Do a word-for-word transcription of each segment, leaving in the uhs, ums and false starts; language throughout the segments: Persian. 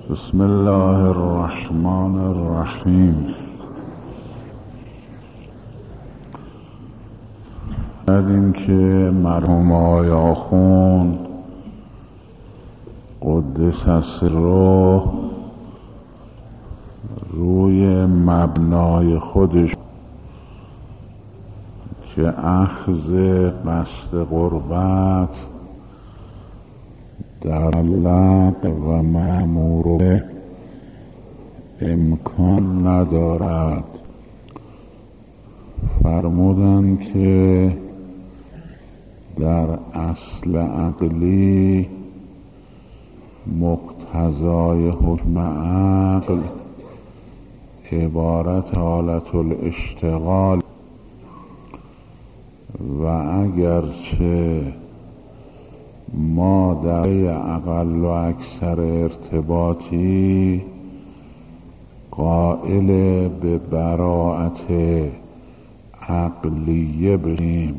بسم الله الرحمن الرحیم. این که مرحوم آقای آخوند قدس سره روی مبنای خودش که اخذ قصد قربت در لق و مأمور به امکان ندارد، فرمودند که در اصل عقلی مقتضای حکم عقل عبارت حالت الاشتغال و اگرچه ما در اقل و اکثر ارتباطی قائل به براءت عقلیه بشیم،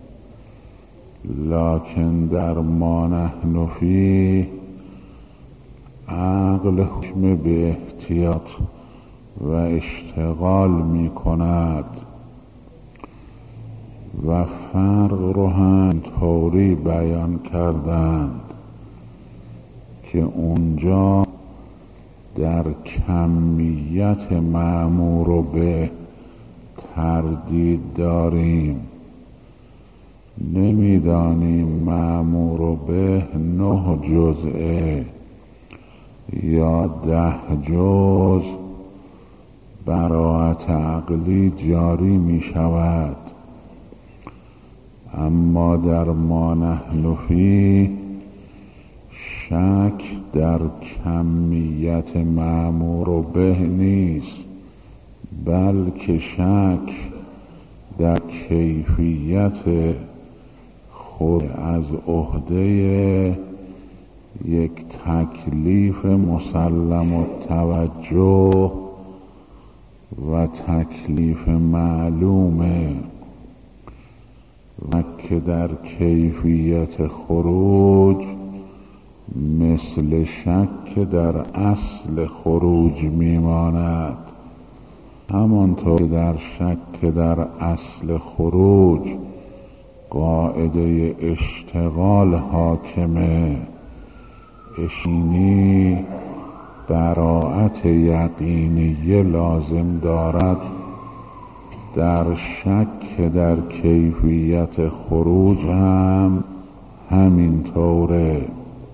لکن در ما نحن فی عقل حکم به احتیاط و اشتغال می کند و فرق رو هم طوری بیان کردند که اونجا در کمیت مأمور به تردید داریم، نمیدانیم مأمور به نه جزءه یا ده جز براءت عقلی جاری می شود. اما در ما نحن فی شک در کمیت مأمور به نیست، بلکه شک در کیفیت خود از عهده یک تکلیف مسلم التوجه و تکلیف معلومه و که در کیفیت خروج مثل شک در اصل خروج میماند. همانطور در شک در اصل خروج قاعده اشتغال حاکمه، اشینی براءت یقینیه لازم دارد، در شک در کیفیت خروج هم همین طوره.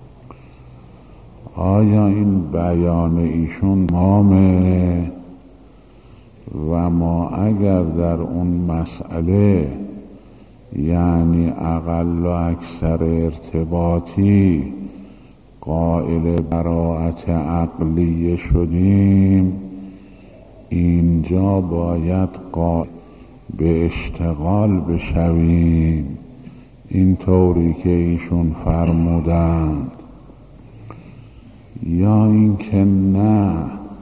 آیا این بیان ایشون تمامه؟ و ما اگر در اون مسئله یعنی اقل و اکثر ارتباطی قائل براءت عقلیه شدیم، اینجا باید قائل به اشتغال بشویم، این طوری که ایشون فرمودند. یا اینکه نه،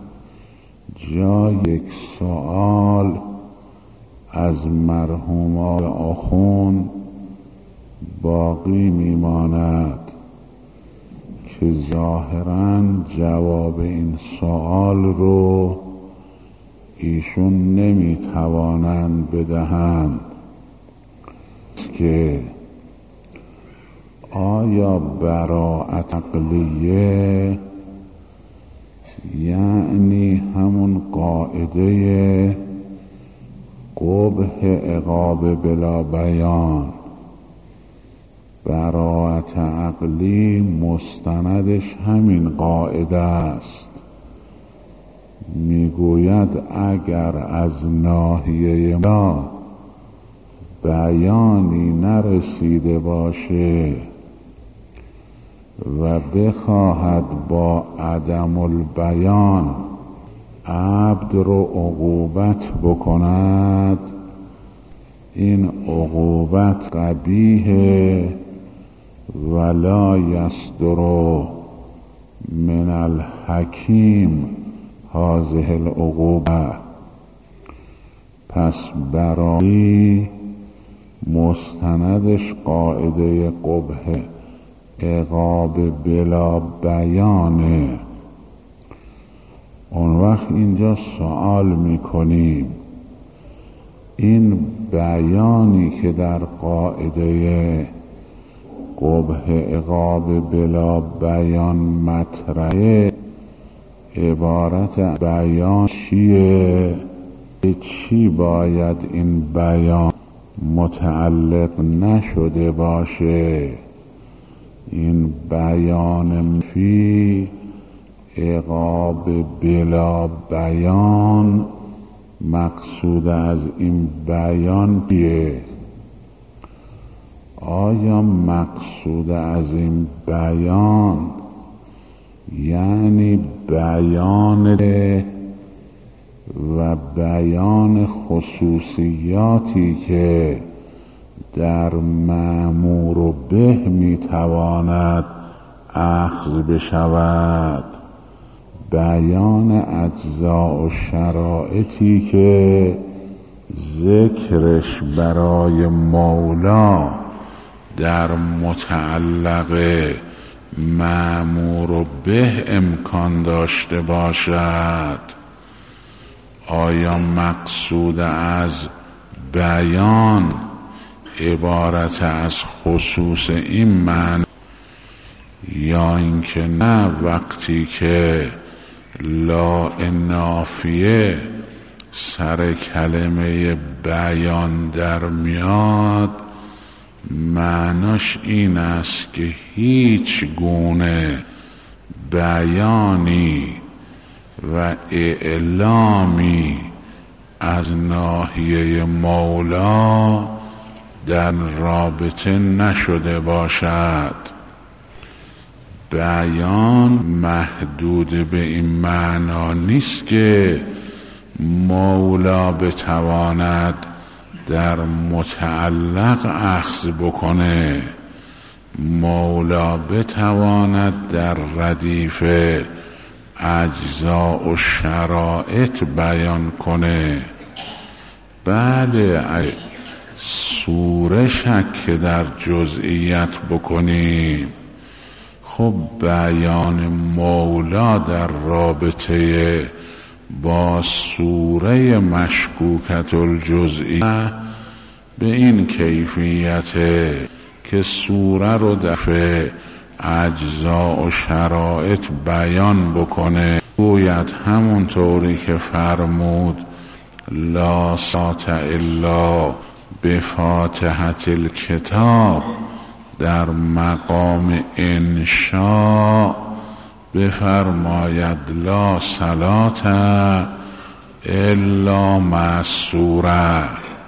جا یک سوال از مرحوم آخوند باقی میماند که ظاهراً جواب این سوال رو ایشون نمیتوانند بدهند که آیا براءت عقلیه یعنی همون قاعده قبح عقاب بلا بیان؟ براءت عقلی مستندش همین قاعده است. میگوید اگر از ناحیه ما بیانی نرسیده باشه و بخواهد با عدم البیان عبد رو عقوبت بکند، این عقوبت قبیحه ولا یصدر من الحکیم هذه العقوبه. پس برای مستندش قاعده قبح عقاب بلا بیانه اون وقت اینجا سوال میکنیم این بیانی که در قاعده قبح عقاب بلا بیان مطرحه عبارت بیان چیه؟ به چی باید این بیان متعلق نشده باشه؟ این بیان فی عقاب بلا بیان مقصود از این بیان چیه؟ آیا مقصود از این بیان یعنی بیان و بیان خصوصیاتی که در مأمور و به میتواند اخذ بشود، بیان اجزا و شرایطی که ذکرش برای مولا در متعلق مأمور و به امکان داشته باشد؟ آیا مقصود از بیان عبارت از خصوص این معنی یا اینکه نه وقتی که لا نافیه سر کلمه بیان در میاد معناش این است که هیچ گونه بیانی و اعلامی از ناحیه مولا در رابطه نشده باشد. بیان محدود به این معنا نیست که مولا بتواند در متعلق اخذ بکنه، مولا بتواند در ردیف اجزا و شرایط بیان کنه. بله، سوره شک در جزئیت بکنیم، خب بیان مولا در رابطه با سوره مشکوکت الجزئیه به این کیفیته که سوره رو دفع اجزا و شرایط بیان بکنه، گوید همون طوری که فرمود لا صلاة الا بفاتحة الکتاب در مقام انشاء بفرماید لا صلاة الا مع السوره.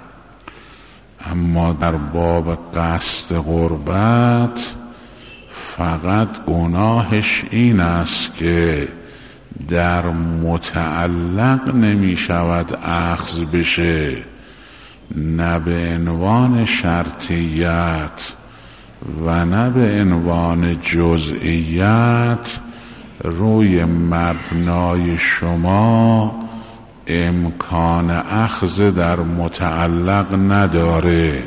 اما در باب قصد قربت فقط گناهش این است که در متعلق نمی شود اخذ بشه، نه به عنوان شرطیت و نه به عنوان جزئیت روی مبنای شما امکان اخذ در متعلق نداره.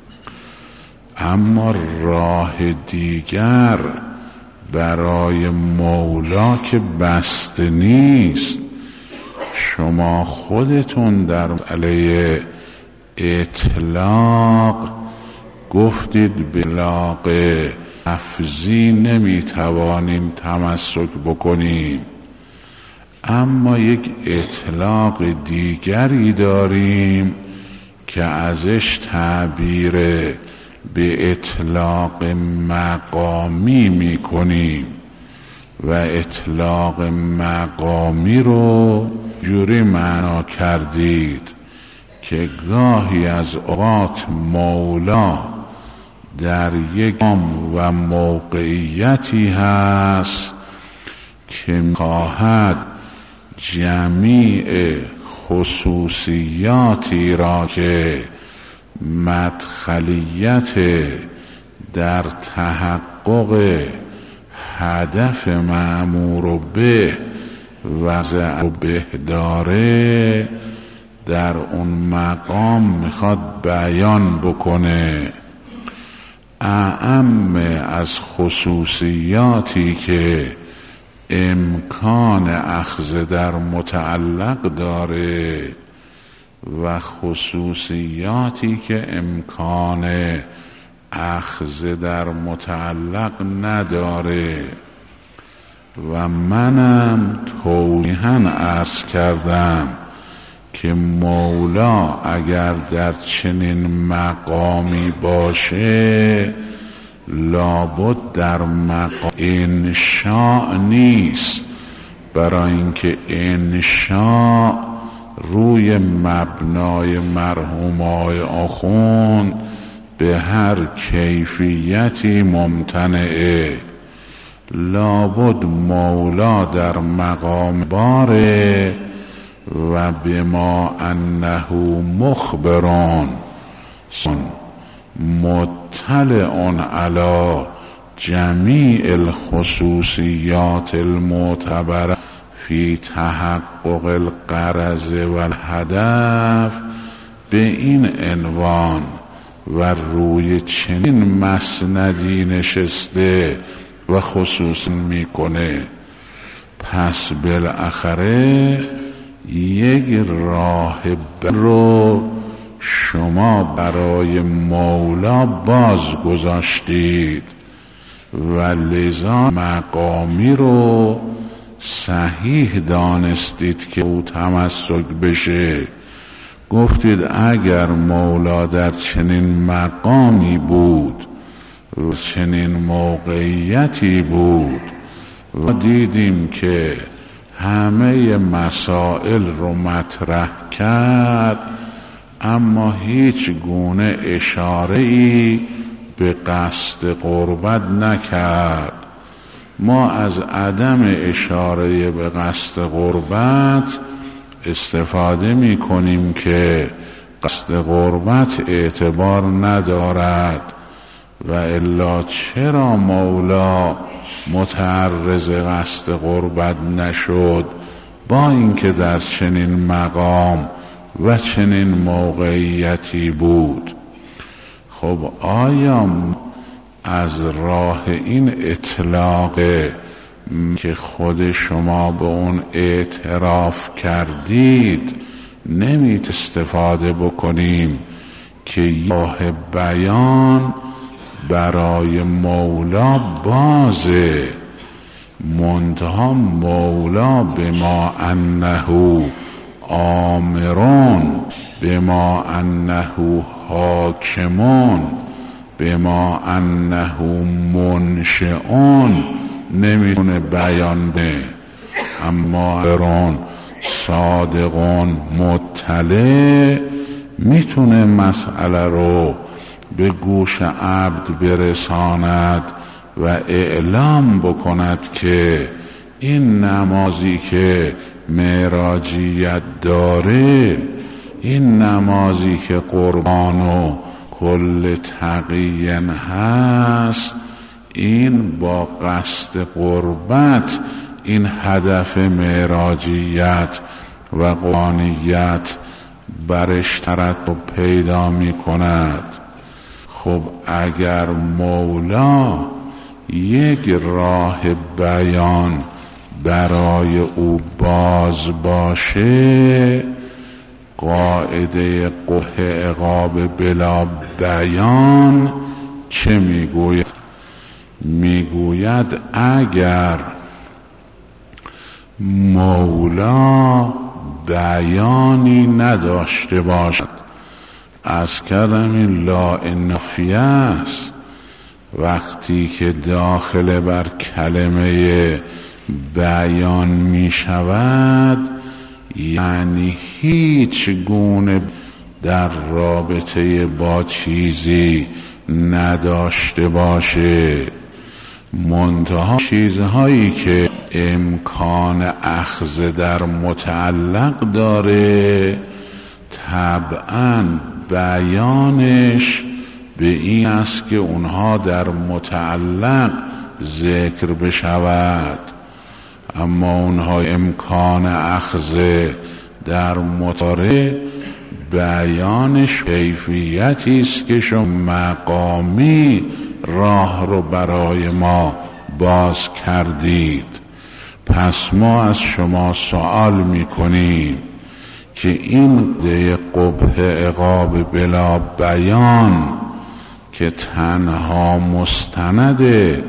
اما راه دیگر برای مولا که بسته نیست. شما خودتون در مسئله اطلاق گفتید بلاغ لفظی نمیتوانیم تمسک بکنیم، اما یک اطلاق دیگری داریم که ازش تعبیر به اطلاق مقامی میکنیم و اطلاق مقامی رو جوری معنا کردید که گاهی از اوقات مولا در یک مقام و موقعیتی هست که می‌خواهد جمیع خصوصیاتی را که مدخلیت در تحقق هدف مأمور به وضع به داره در اون مقام میخواد بیان بکنه. اعم از خصوصیاتی که امکان اخذ در متعلق داره و خصوصیاتی که امکان اخذ در متعلق نداره. و منم توضیحاً عرض کردم که مولا اگر در چنین مقامی باشه لابد در مقام انشاء نیست، برای اینکه انشاء روی مبنای مرحومای آخوند به هر کیفیتی ممتنعه. لابد مولا در مقام باره و بما انه مخبرون مطلع علی جمیع الخصوصیات المعتبره فی تحقق الغرض و الهدف، به این عنوان و روی چنین مسندی نشسته و خصوص میکنه. پس بالاخره یک راه رو شما برای مولا باز گذاشتید و لذا مقامی رو صحیح دانستید که او تمسک بشه. گفتید اگر مولا در چنین مقامی بود و چنین موقعیتی بود و دیدیم که همه مسائل رو مطرح کرد اما هیچ گونه اشاره‌ای به قصد قربت نکرد، ما از عدم اشاره به قصد قربت استفاده می کنیم که قصد قربت اعتبار ندارد. و الا چرا مولا متعرض قصد قربت نشد با اینکه در چنین مقام و چنین موقعیتی بود؟ خب آیا از راه این اطلاق که خود شما به اون اعتراف کردید نمیت استفاده بکنیم که راه بیان برای مولا بازه، منتها مولا بما انه آمرون، بما انه حاکمون، بما انه منشئون نمیتونه بیان به، اما برون صادقون مطلع میتونه مسئله رو به گوش عبد برساند و اعلام بکند که این نمازی که معراجیت داره، این نمازی که قربان و کل تقیین هست، این با قصد قربت این هدف معراجیت و قربانیت برش ترتب پیدا می کند. خب اگر مولا یک راه بیان برای او باز باشه، قاعده قبح عقاب بلا بیان چه میگوید؟ میگوید اگر مولا بیانی نداشته باشد، از کلمه لا نافیه است، وقتی که داخل بر کلمه بیان می شود یعنی هیچ گونه در رابطه با چیزی نداشته باشه، منتها چیزهایی که امکان اخذ در متعلق داره طبعاً بیانش به این است که اونها در متعلق ذکر بشود، اما اونها امکان اخذ در متعلق بیانش کیفیتی است که شما مقامی راه رو برای ما باز کردید. پس ما از شما سوال میکنیم که این ده قبح عقاب بلا بیان که تنها مستند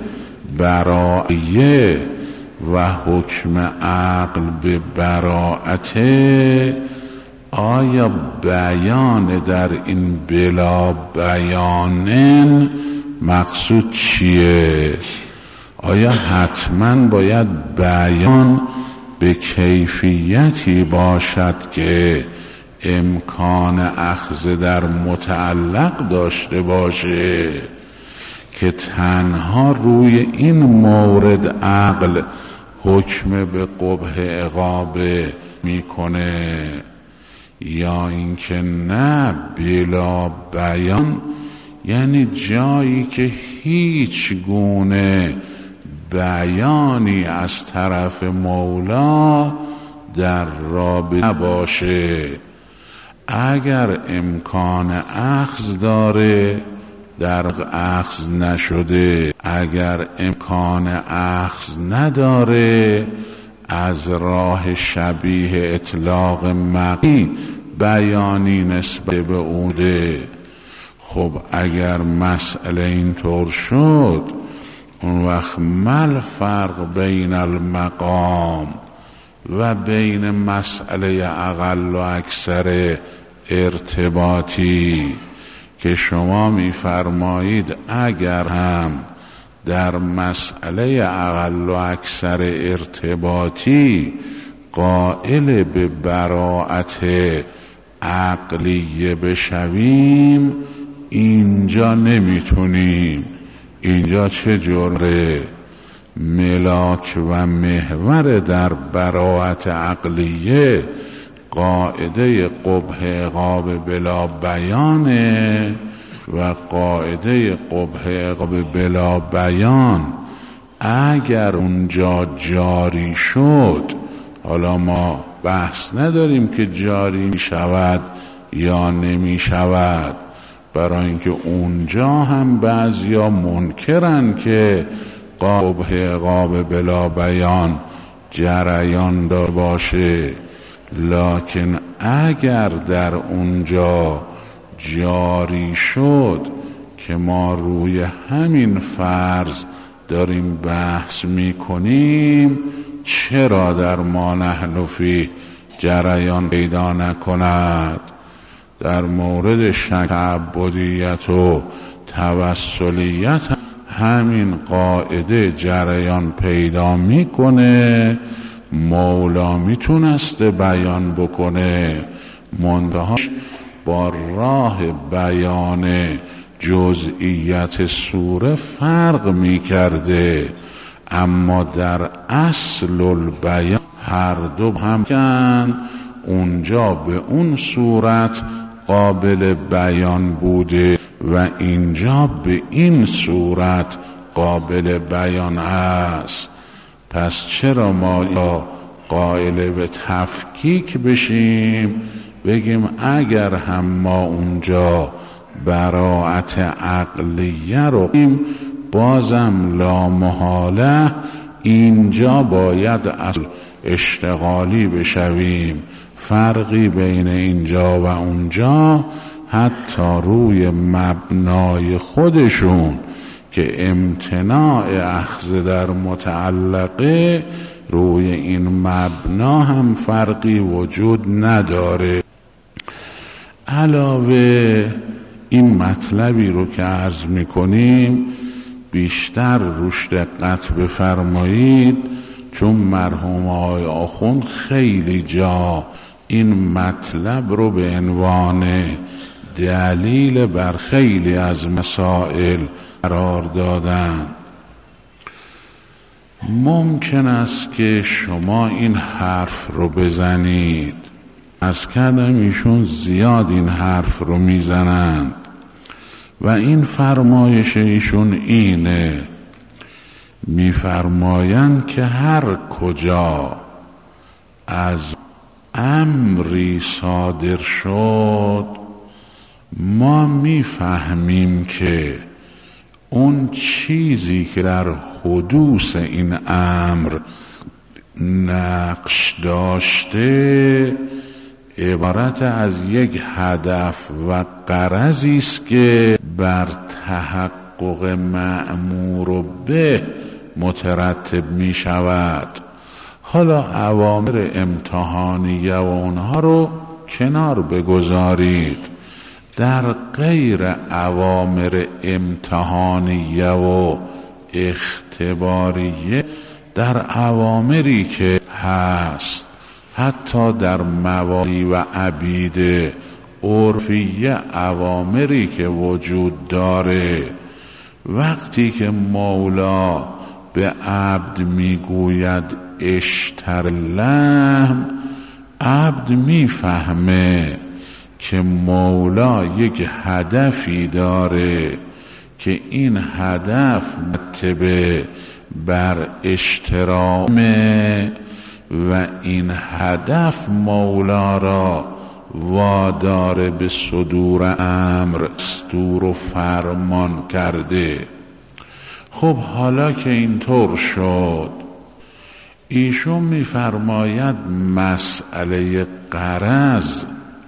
برایه و حکم عقل به براعته، آیا بیان در این بلا بیانن مقصود چیه؟ آیا حتما باید بیان به کیفیتی باشد که امکان اخذ در متعلق داشته باشه که تنها روی این مورد عقل حکم به قبح عقاب میکنه، یا اینکه نه بلا بیان یعنی جایی که هیچ گونه بیانی از طرف مولا در رابطه نباشه؟ اگر امکان اخذ داره در اخذ نشده، اگر امکان اخذ نداره از راه شبیه اطلاق مقی بیانی نسبت به اوده. خب اگر مسئله اینطور شد، اون وقت مل فرق بین المقام و بین مسئله اقل و اکثر ارتباطی که شما میفرمایید اگر هم در مسئله اقل و اکثر ارتباطی قائل به براعت عقلیه بشویم، اینجا نمیتونیم. اینجا چه جوره؟ ملاک و محور در براعت عقلیه قاعده قبح عقاب بلا بیانه و قاعده قبح عقاب بلا بیان اگر اونجا جاری شد، حالا ما بحث نداریم که جاری می شود یا نمی شود، برای اینکه اونجا هم بعضیا منکرن که قبح عقاب بلا بیان جریان دار باشه، لکن اگر در اونجا جاری شد که ما روی همین فرض داریم بحث میکنیم، چرا در ما نحن فی جریان پیدا نکند؟ در مورد شک عبودیت و توسلیت همین قاعده جریان پیدا میکنه. مولا میتونسته بیان بکنه، منتهاش با راه بیان جزئیت سوره فرق میکرده، اما در اصل البیان هر دو هم کن اونجا به اون صورت قابل بیان بوده و اینجا به این صورت قابل بیان است. پس چرا ما قائل به تفکیک بشیم، بگیم اگر هم ما اونجا براعت عقلیه رو بازم لا محاله اینجا باید اصل اشتغالی بشویم؟ فرقی بین اینجا و اونجا حتی روی مبنای خودشون که امتناع اخذ در متعلقه، روی این مبنا هم فرقی وجود نداره. علاوه این مطلبی رو که عرض میکنیم بیشتر روش دقت بفرمایید، چون مرحوم آقای آخوند خیلی جا این مطلب رو به عنوان دلیل بر خیلی از مسائل قرار دادن. ممکن است که شما این حرف رو بزنید، از کردم ایشون زیاد این حرف رو میزنند و این فرمایش ایشون اینه، میفرمایند که هر کجا از امری صادر شد ما میفهمیم که اون چیزی که در حدوث این امر نقش داشته عبارت از یک هدف و غرضی است که بر تحقق مأمور به مترتب می شود. حالا اوامر امتحانیه و اونها رو کنار بگذارید. در غیر اوامر امتحانیه و اختباریه، در اوامری که هست حتی در موالی و عبید عرفیه، اوامری که وجود داره، وقتی که مولا به عبد میگوید اشتر لحم، عبد میفهمه که مولا یک هدفی داره که این هدف متبع بر اشترامه و این هدف مولا را وادار به صدور امر، دستور و فرمان کرده. خب حالا که اینطور شد، ایشون میفرماید مسئله غرض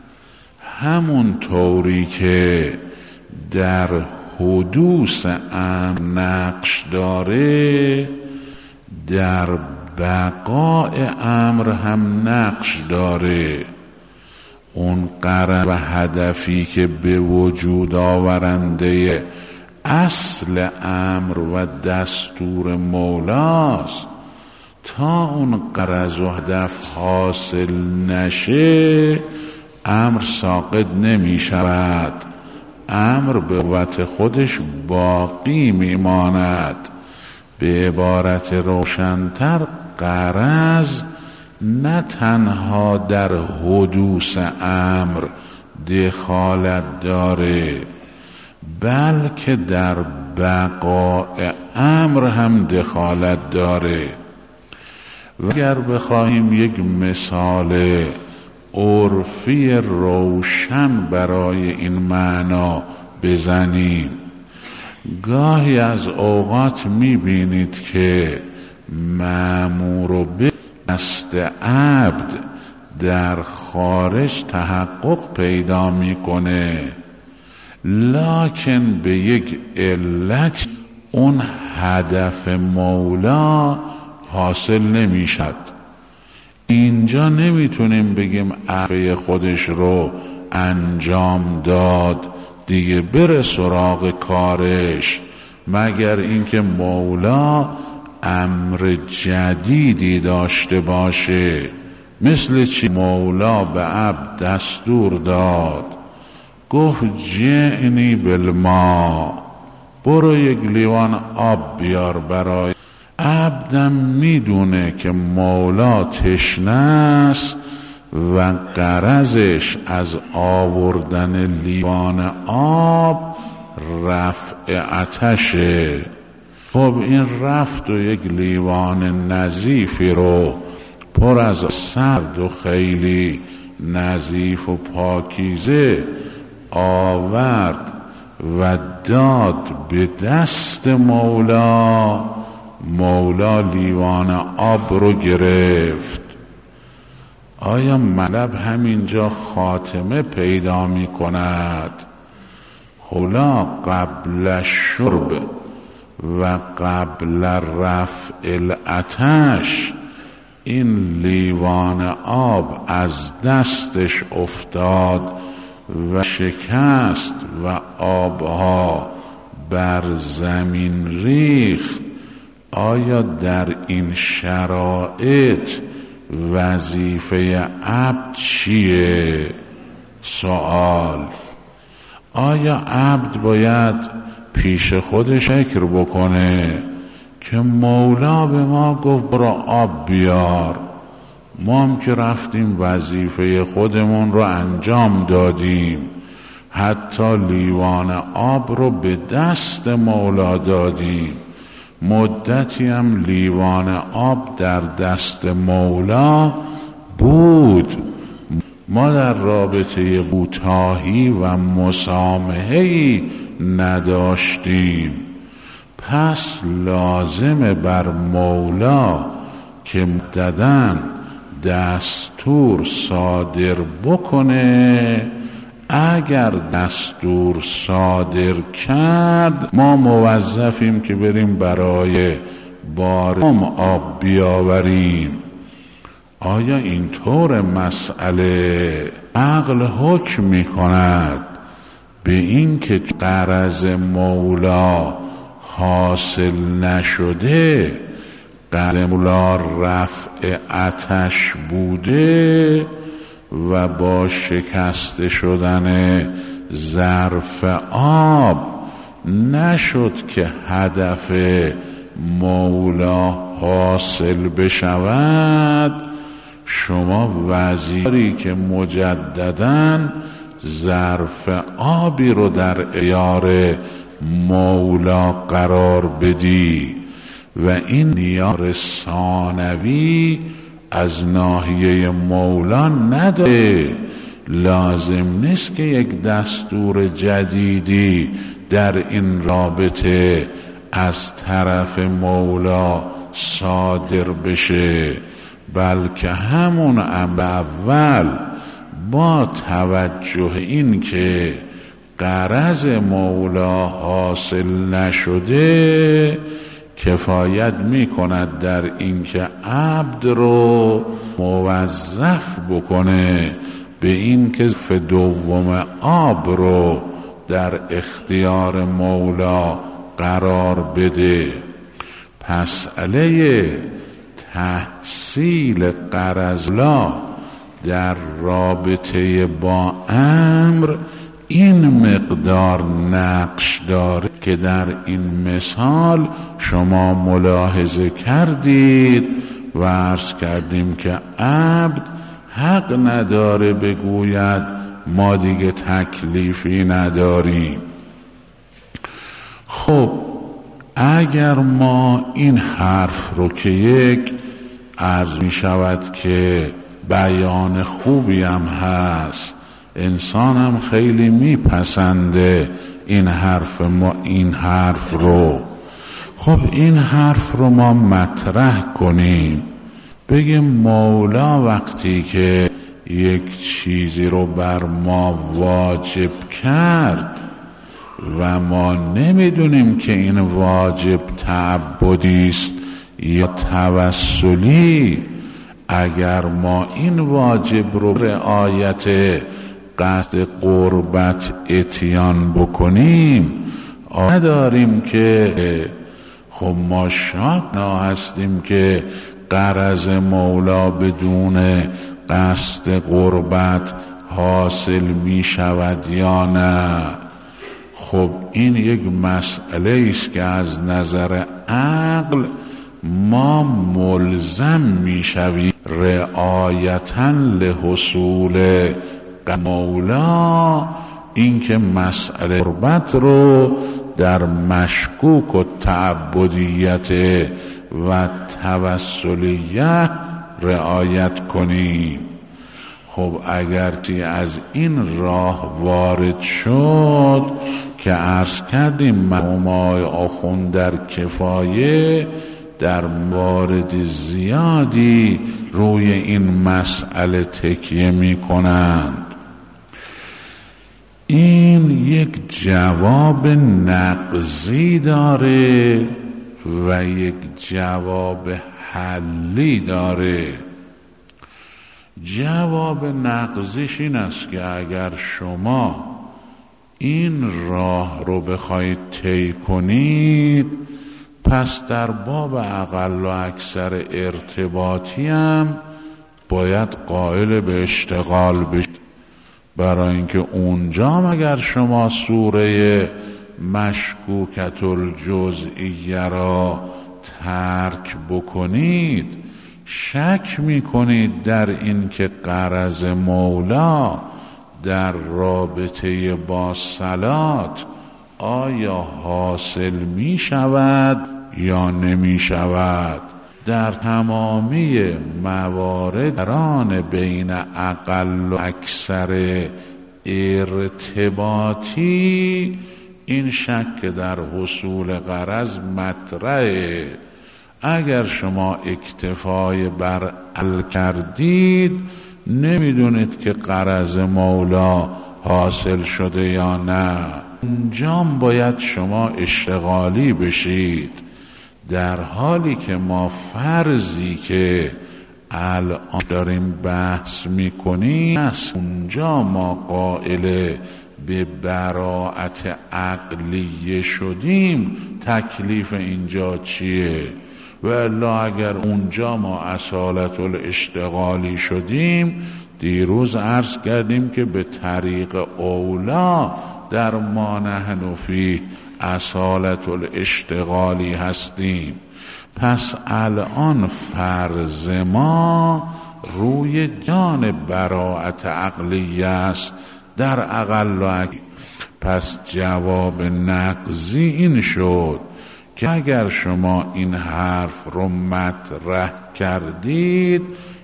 همون طوری که در حدوث امر نقش داره، در بقاء امر هم نقش داره. اون غرض و هدفی که به وجود آورنده اصل امر و دستور مولاست، تا اون غرض و هدف حاصل نشه امر ساقط نمی شود، امر به قوت خودش باقی می ماند. به عبارت روشن‌تر، غرض نه تنها در حدوث امر دخالت داره، بلکه در بقاء امر هم دخالت داره. و اگر بخواهیم یک مثال عرفی روشن برای این معنا بزنیم، گاهی از اوقات میبینید که مأمور به دست عبد در خارج تحقق پیدا میکنه، لکن به یک علت اون هدف مولا حاصل نمیشد. اینجا نمیتونیم بگیم عبد خودش رو انجام داد دیگه بره سراغ کارش، مگر اینکه مولا امر جدیدی داشته باشه. مثل چی؟ مولا به عبد دستور داد، گفت جئنی بالماء، برو یک لیوان آب بیار برای عبدم. میدونه که مولا تشنه است و غرضش از آوردن لیوان آب رفع آتشه. خب این رفت و یک لیوان نظیفی رو پر از سرد و خیلی نظیف و پاکیزه آورد و داد به دست مولا. مولا لیوان آب رو گرفت. آیا مطلب همینجا خاتمه پیدا می کند؟ خلا قبل الشرب و قبل رفع العطش این لیوان آب از دستش افتاد و شکست و آبها بر زمین ریخت. آیا در این شرایط وظیفه عبد چیه؟ سوال. آیا عبد باید پیش خودش فکر بکنه که مولا به ما گفت برو آب بیار، ما هم که رفتیم وظیفه خودمون رو انجام دادیم، حتی لیوان آب رو به دست مولا دادیم، مدتی هم لیوان آب در دست مولا بود، ما در رابطه کوتاهی و مسامحه‌ای نداشتیم. پس لازم بر مولا که مددن دستور صادر بکنه. اگر دستور صادر کرد ما موظفیم که بریم برای بارم آب بیاوریم. آیا اینطور مسئله؟ عقل حکم می کند به این که غرض مولا حاصل نشده، غرض مولا رفع آتش بوده و با شکست شدن ظرف آب نشد که هدف مولا حاصل بشود، شما وزیری که مجدداً ظرف آبی رو در اختیار مولا قرار بدی و این نیار ثانوی از ناحیه مولا نداره. لازم نیست که یک دستور جدیدی در این رابطه از طرف مولا صادر بشه، بلکه همون امر اول با توجه این که غرض مولا حاصل نشده کفایت می کند در این که عبد رو موظف بکنه به این که دوم آب رو در اختیار مولا قرار بده. مسئله تحصیل غرض لا در رابطه با امر این مقدار نقش داره که در این مثال شما ملاحظه کردید و عرض کردیم که عبد حق نداره بگوید ما دیگه تکلیفی نداریم. خب اگر ما این حرف رو که یک عرض می شود که بیان خوبی هم هست، انسان هم خیلی میپسنده این حرف ما این حرف رو، خب این حرف رو ما مطرح کنیم، بگیم مولا وقتی که یک چیزی رو بر ما واجب کرد و ما نمیدونیم که این واجب تعبدی است یا توسلی، اگر ما این واجب رو رعایت قصد قربت اتیان بکنیم نداریم که خب ما شاکنا هستیم که غرض مولا بدون قصد قربت حاصل می شود یا نه. خب این یک مسئله است که از نظر عقل ما ملزم می شویم رعایتاً لحصول مولا اینکه مسئله قربت رو در مشکوک و تعبدیت و توسلیت رعایت کنیم. خب اگر تی از این راه وارد شد که عرض کردیم مرحومای آخوند در کفایه در موارد زیادی روی این مسئله تکیه می کنند. این یک جواب نقضی داره و یک جواب حلی داره. جواب نقضیش این است که اگر شما این راه رو بخواید طی کنید پس در باب اقل و اکثر ارتباطی هم باید قائل به اشتغال بشید، برای اینکه اونجا اگر شما سوره مشکوکت الجزئیه را ترک بکنید شک میکنید در این که غرض مولا در رابطه با صلات آیا حاصل می شود یا نمی شود. در تمامی موارد دران بین اقل و اکثر ارتباطی این شک در حصول غرض مطرحه. اگر شما اکتفای بر عقل کردید نمیدونید که غرض مولا حاصل شده یا نه. اونجام باید شما اشتغالی بشید، در حالی که ما فرضی که الان داریم بحث میکنیم است اونجا ما قائل به براءت عقلیه شدیم. تکلیف اینجا چیه؟ و الا اگر اونجا ما اصالت الاشتغالی شدیم، دیروز عرض کردیم که به طریق اولا در ما نحن فی اصالت الاشتغالی هستیم. پس الان فرض ما روی جان براءت عقلیه است در اقل و اکثر. پس جواب نقضی این شد که اگر شما این حرف رو مطرح کردید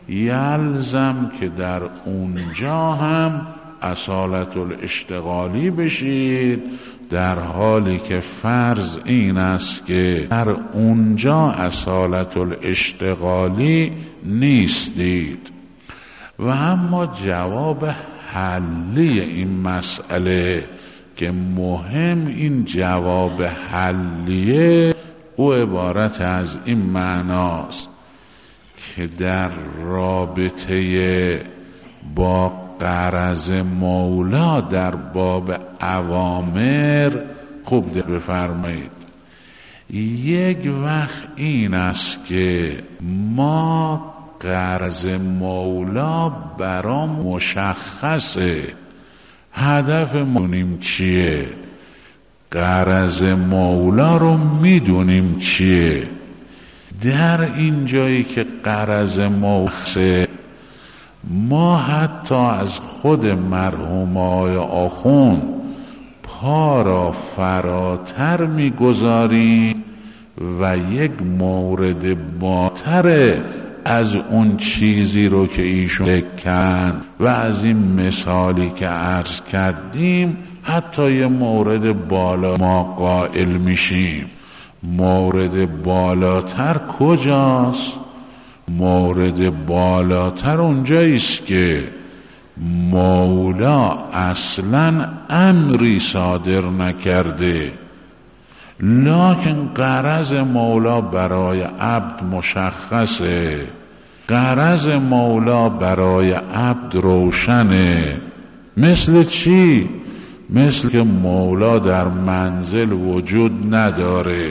یلزم که در اونجا هم اصالت الاشتغالی بشید، در حالی که فرض این است که در اونجا اصالت الاشتغالی نیستید. و اما جواب حلی این مسئله که مهم، این جواب حلیه او عبارت از این معناست که در رابطه با غرض مولا در باب اوامر خوب دقت بفرمایید. یک وقت این است که ما غرض مولا برام مشخصه، هدف مونیم چیه، غرض مولا رو میدونیم چیه. در این جایی که غرض مولا، ما حتی از خود مرحوم آقای آخوند پا را فراتر میگذاریم و یک مورد بالاتر از اون چیزی رو که ایشون دکن و از این مثالی که عرض کردیم حتی یه مورد بالا ما قائل میشیم. مورد بالاتر کجاست؟ مورد بالاتر اونجاییست که مولا اصلا امری صادر نکرده، لکن غرض مولا برای عبد مشخصه، غرض مولا برای عبد روشنه. مثل چی؟ مثل که مولا در منزل وجود نداره،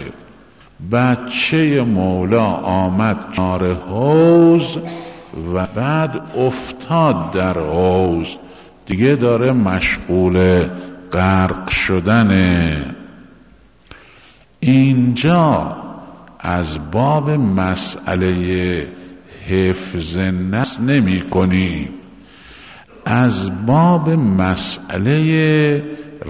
بچه مولا آمد کنار حوض و بعد افتاد در حوض، دیگه داره مشغول غرق شدنه. اینجا از باب مسئله حفظ نفس نمی کنیم، از باب مسئله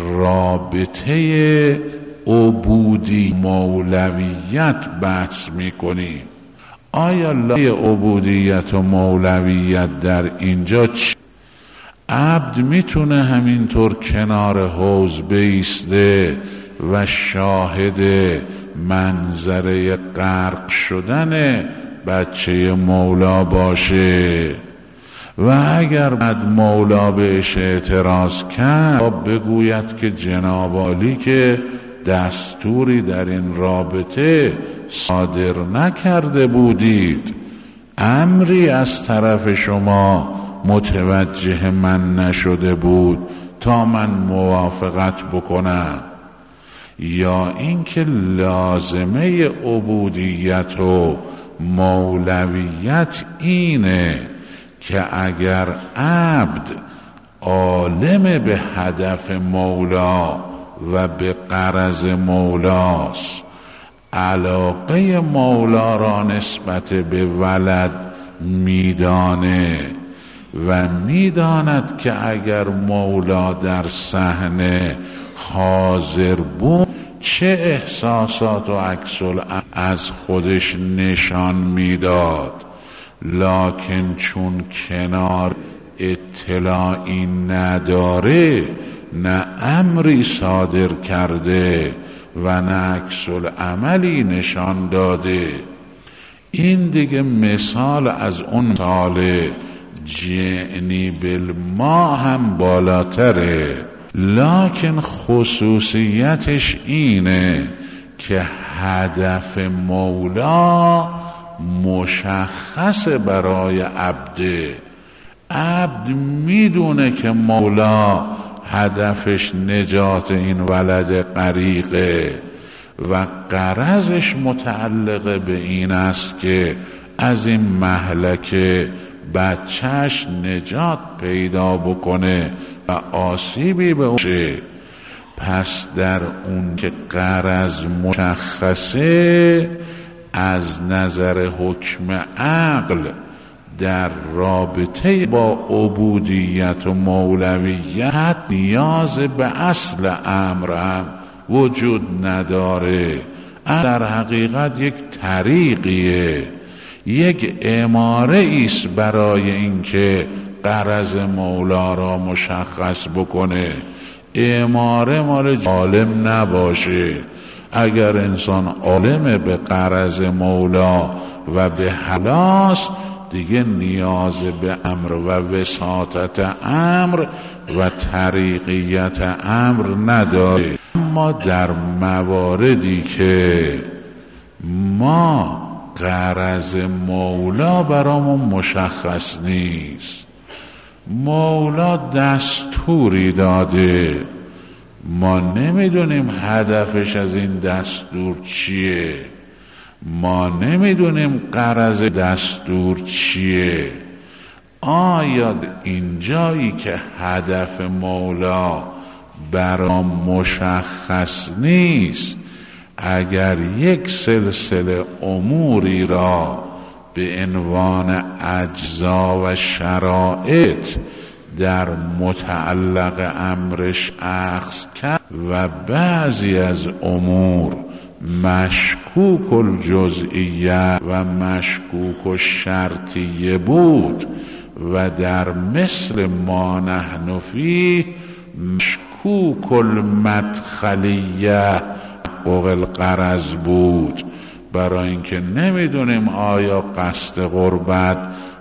رابطه عبودی مولویت بحث می کنیم. آیا لای عبودیت و مولویت در اینجا چی؟ عبد میتونه همینطور کنار حوض بایسته و شاهد منظره غرق شدن بچه مولا باشه و اگر بعد مولا بهش اعتراض کرد بگوید که جناب عالی که دستوری در این رابطه صادر نکرده بودید، امری از طرف شما متوجه من نشده بود تا من موافقت بکنم. یا اینکه لازمه عبودیت و مولویت اینه که اگر عبد عالم به هدف مولا و به غرض مولاست، علاقه مولا را نسبت به ولد میدانه و میداند که اگر مولا در صحنه حاضر بود چه احساسات و عکس‌العمل از خودش نشان میداد، لکن چون کنار اطلاعی نداره، نه امری صادر کرده و نه عکس‌العملی نشان داده، این دیگه مثال از اون مثال جعنی بالما هم بالاتره، لکن خصوصیتش اینه که هدف مولا مشخص برای عبده. عبد میدونه که مولا هدفش نجات این ولد غریقه و غرضش متعلق به این است که از این مهلکه بچهش نجات پیدا بکنه و آسیبی به اونه. پس در اون که غرض مشخصه، از نظر حکم عقل در رابطه با عبودیت و مولویت نیاز به اصل امر هم وجود نداره. در حقیقت یک طریقیه، یک اماره ایست برای اینکه غرض مولا را مشخص بکنه. اماره مال عالم نباشه. اگر انسان عالم به غرض مولا و به خلاص، دیگه نیاز به امر و وساطت امر و طریقیت امر نداره. اما در مواردی که ما غرض مولا برامون مشخص نیست، مولا دستوری داده، ما نمیدونیم هدفش از این دستور چیه، ما نمیدونیم غرض دستور چیه. آیا این جایی که هدف مولا برام مشخص نیست، اگر یک سلسله اموری را به عنوان اجزا و شرایط در متعلق امرش اخذ کرد و بعضی از امور مشکوک الجزئیه و مشکوک الشرطیه بود و در مثل ما نحن فیه مشکوک المدخلیه حقوق الغرض بود، برای اینکه نمیدونیم آیا قصد قربت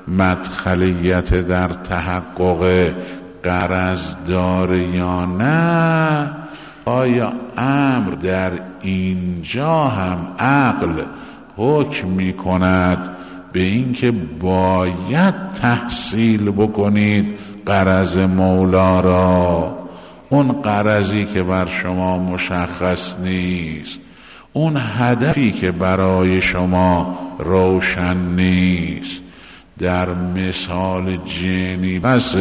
مدخلیت در تحقق غرض داره یا نه. آیا امر در اینجا هم عقل حکم می کند به اینکه باید تحصیل بکنید غرض مولا را، اون غرضی که بر شما مشخص نیست، اون هدفی که برای شما روشن نیست. در مثال جنی بس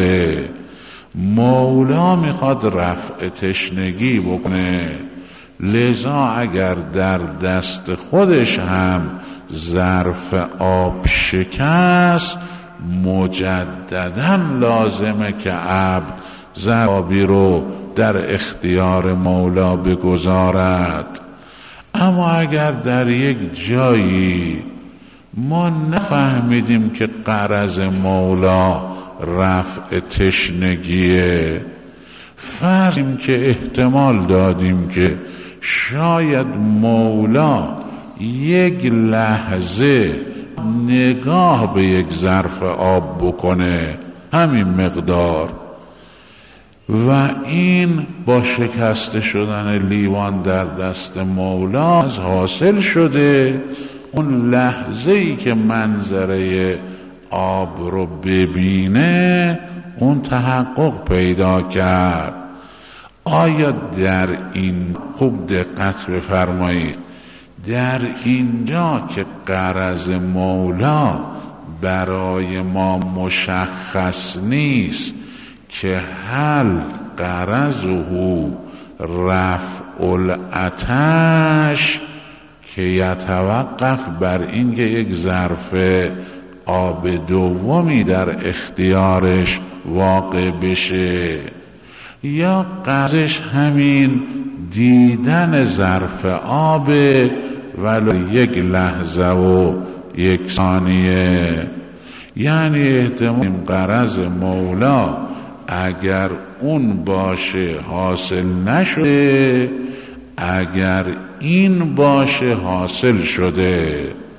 مولا میخواد رفع تشنگی بکنه، لذا اگر در دست خودش هم ظرف آب شکست، مجددا لازمه که عبد ظرف آبی رو در اختیار مولا بگذارد. اما اگر در یک جایی ما نفهمیدیم که غرض مولا رفع تشنگیه، فرضیم که احتمال دادیم که شاید مولا یک لحظه نگاه به یک ظرف آب بکنه، همین مقدار، و این با شکست شدن لیوان در دست مولا از حاصل شده. اون لحظه ای که منظره آب رو ببینه، اون تحقق پیدا کرد. آیا در این خوب دقت بفرمایید، در اینجا که غرض مولا برای ما مشخص نیست که هل غرضه رفع العطش که یتوقف بر این که یک ظرف آب دومی در اختیارش واقع بشه، یا غرضش همین دیدن ظرف آب ولی یک لحظه و یک ثانیه. یعنی احتمال غرض مولا اگر اون باشه حاصل نشده، اگر این باشه حاصل شده.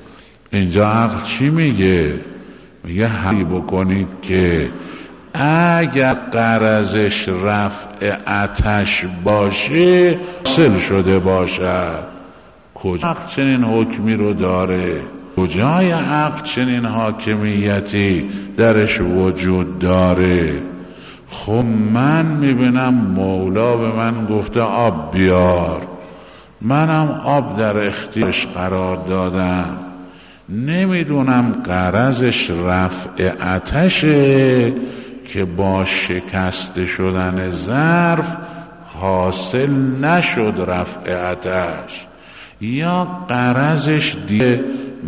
اینجا عقل چی میگه؟ میگه حلی بکنید که اگر غرضش رفع آتش باشه حاصل شده باشد. کجا عقل چنین حکمی رو داره؟ کجای عقل چنین حاکمیتی درش وجود داره؟ خب من میبینم مولا به من گفته آب بیار، منم آب در اختیارش قرار دادم، نمیدونم غرضش رفع آتشه که با شکست شدن ظرف حاصل نشد رفع آتش، یا غرضش دیگه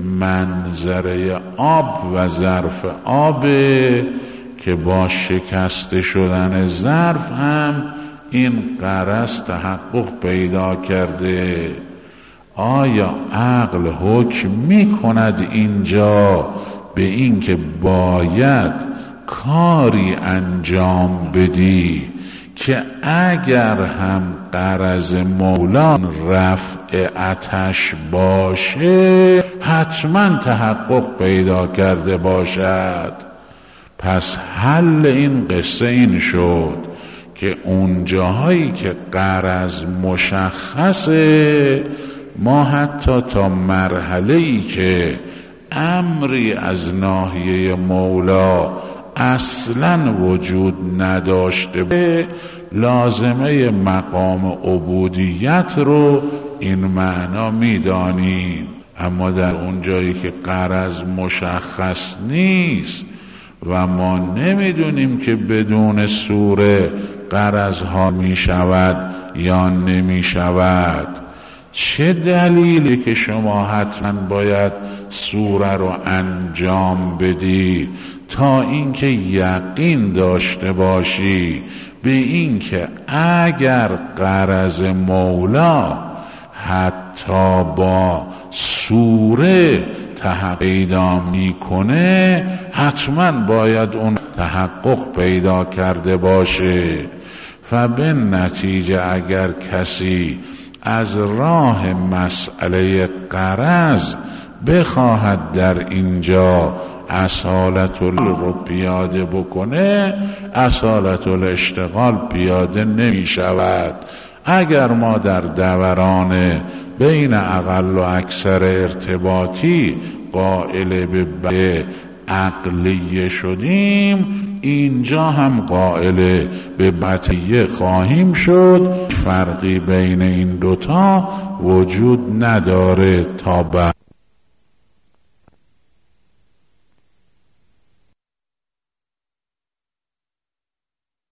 منظره آب و ظرف آبه که با شکست شدن ظرف هم این غرض تحقق پیدا کرده. آیا عقل حکم می کند اینجا به این که باید کاری انجام بدی که اگر هم غرض مولا رفع آتش باشه حتما تحقق پیدا کرده باشد؟ پس حل این قصه این شد که اون جاهایی که غرض مشخصه ما حتی تا مرحله‌ای که امری از ناحیه مولا اصلا وجود نداشته به لازمه مقام عبودیت رو این معنا میدانیم. اما در اون جایی که غرض مشخص نیست و ما نمیدونیم که بدون سوره غرض ها می شود یا نمی شود، چه دلیلی که شما حتما باید سوره رو انجام بدی تا اینکه یقین داشته باشی به اینکه اگر غرض مولا حتی با سوره تحقق پیدا میکنه حتما باید اون تحقق پیدا کرده باشه. فبه نتیجه اگر کسی از راه مسئله غرض بخواهد در اینجا اصالت رو پیاده بکنه، اصالت الاشتغال پیاده نمی شود. اگر ما در دوران بین اقل و اکثر ارتباطی قائل به عقلیه شدیم، اینجا هم قائل به بطیه خواهیم شد. فرقی بین این دوتا وجود نداره تا بعد.